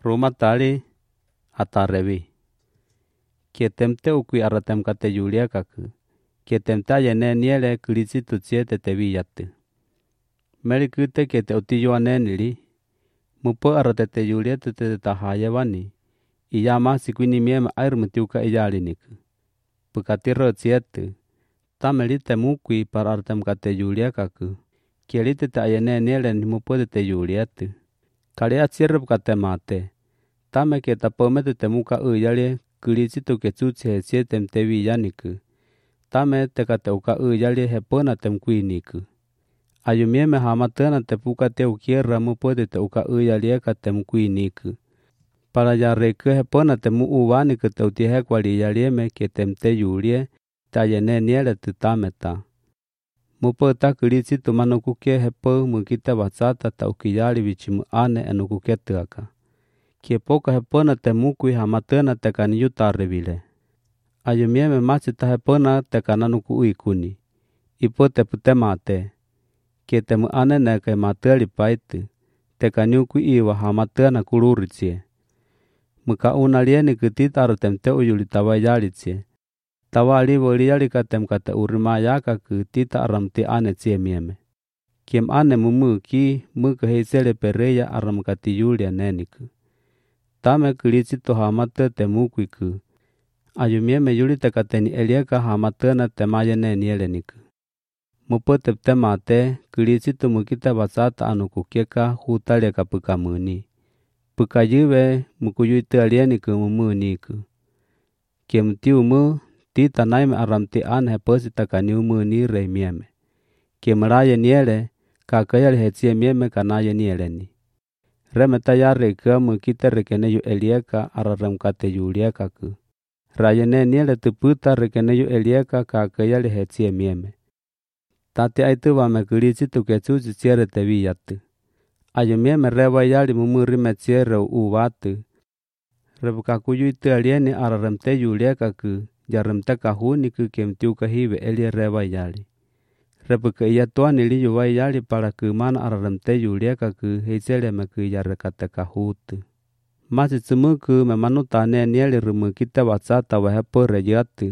Roma tali atarevi. Ketemte ukui aratem kate Julia kaku. Ketemta yene niele kilisi tutsie tetevi yatu. Meri kute kete utiyo nili. Mupo aratete Julia tete tahaya wani. Iyama sikwini miema air mutiuka iyaliniku. Pukatiro tsiete. Tameli temukui para aratem kate Julia kaku. Kielite ta yene niele ni mupo tete Julia tu. Kalia tsirrup kate mate. Tame keta pomete temuka uyale kilisi tuke tsutsi hesie temtevi yaniku. Tame te kate uka uyale hepona temkuiniku. Ayumieme hamatena te puka te ukierra mupo te uka uyale ka temkuiniku. Para ya reke hepona temu uwaniku te utihe kwali yalieme ke temte yulie ta yene niele tutameta. Mupo ta kilisi tumanukuke hepo mukite watsata ta ukiyali vichimu ane enukuke tuaka. Kiepoka hepona temukui hamatena te kaniyuta revile. Ayumieme masita hepona te kananuku uikuni. Ipo te putemate. Kietemu ane neke mateli paitu. Te kaniuku iwa hamatena kuluritsie. Muka unalieni kitita arutemte uyulitawa yalitsie. Tawa alivo liyali katem kate urima yaka kitita aramti ane tsie mieme. Kiem ane mumuki muka heisele pereya aramkati yulia neniku. Tame kilisito hamate temukuiku. Ayumieme yulite kateni elieka hamatena temayene nieleniku. Mupo temate kilisito mukita basata anukukieka hutaleka pukamuni. Pukayiwe mukuyuite alieniku mumuniku. Kiemtiumu tita naime aramti ane heposita kaniumu ni rei mieme. Kiemraye niele kakayali hetsie mieme kanaye nieleni. Remeta yare kamu kita rekeneyu elieka ararem kate yulieka ku. Rayene niele tuputa rekeneyu elieka kakayali hetsie mieme. Tati aitu wame kilisi tuketsuzi tsiere tevi yatu. Ayu mieme rewa yali mumurime tsiere uwatu. Rebukakuyu itu alieni ararem te yulieka ku. Jarem te kahuni ku kemtiuka hiwe elie rewa yali. Rebuka iya tuani liyu wai yali para ke mana ararem te yulieka ku heisele me ku yarekate kahutu. Masi tsumuku memanutane nieli rumu kita watsata wahepo rejatu.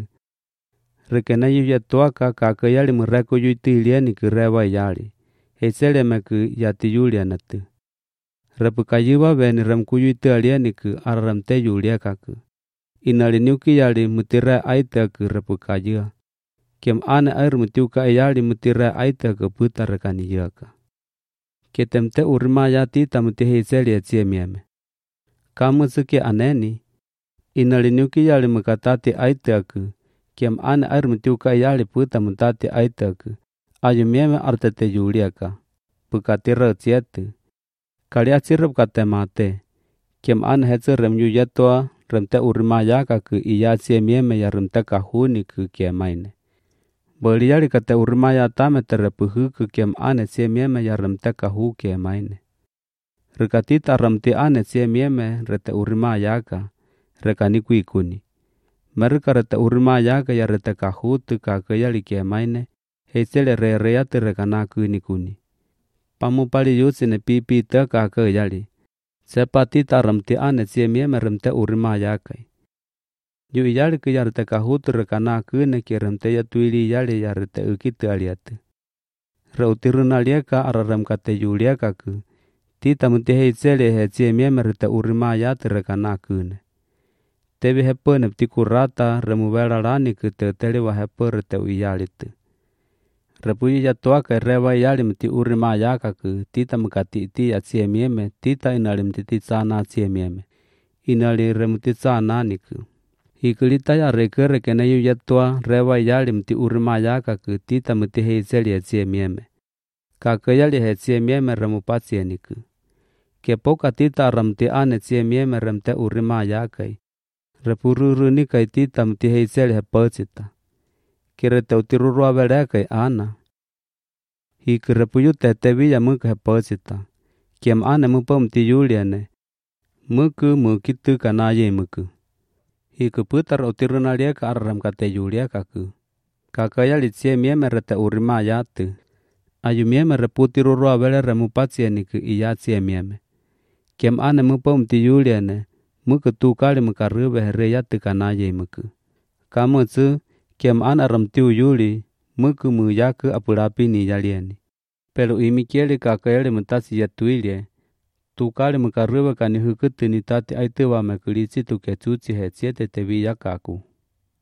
Rekena yu ya tuaka kake yali mureku yu itu ilieni ku rewa yali. Heisele me ku yati yulianatu. Rebuka yuwa veni remku yu itu alieni ku ararem te yulieka ku. Inaliniuki yali mutire aita ku rebuka yuwa. Kiem ane air mutiuka iyali mutire aita ke puta rekani yaka. Ketemte urima yati tamutihe iseli etsie mieme. Kamu suki aneni. Inaliniuki yali mukatati aita ke. Kiem ane air mutiuka iyali puta mutati aita ke. Ayu mieme artete yuliaka. Pukatira tsiete. Kalia sirup kate mate. Kiem ane hetsu remyu yetua remte urima yaka ke iya tsie mieme ya remte kahuni ke kiemaine. Boliyali kate urmaya tame terepuhu ke kiem ane tsie mieme ya remte kahu kiemaine. Rekatita remti ane tsie mieme rete urmaya ka. Rekaniku ikuni. Mereka rete urmaya ka ya rete kahu tu kakayali kiemaine. Heisele re-reate rekanaku inikuni. Pamu pali yusine pipi te kakayali. Sepatita remti ane tsie mieme remte urmaya kai. Yu iyali ke yarete kahutu rekana kune ki remte ya tuili yali yarete ukitu aliatu. Reutiruna lieka ararem kate yulieka ku. Tita mutihe isele hetsie mieme rete urima yate rekana kune. Tevi hepo neptiku rata remuvela rani ke te telewa hepo rete uyalitu. Repuyi yatuaka rewa yali mti urima yaka ku. Tita mukati iti ya tsie mieme. Tita inali mtiti sana tsie mieme. Inali remuti sana niku. Hikulita ya reke rekeneyu yetua rewa yali mti urima yaka ke tita mutihe iseli etsie mieme. Kakayali hetsie mieme remupatsie niku. Kepoka tita ramti ane tsie mieme remte urima yakai. Repururu nikai tita mutihe iseli hepotsita. Kirete utirurua velekai ana. Hikirepuyu teteviya muka hepotsita. Kiem ane mupo mti yuliane. Muku mukitu kanaye muku. Hiku putar utiruna lieka arram kate yulieka ku. Kakayali tsie mieme rete urima yatu. Ayu mieme reputirurua vele remupatsie niku iya tsie mieme. Kem ane mupom ti yuliane, muke tu kali mukarube here yate kanaye muke. Kamu tsu, kem an aram tiu yuli, muke mu yake apurapi ni yaliani. Pero imikieli kakayali mutasi yatuilye, tu kali mukarube kani hukete ni tati aitewa mekulitsi tu kecuci he siete te viyakaku.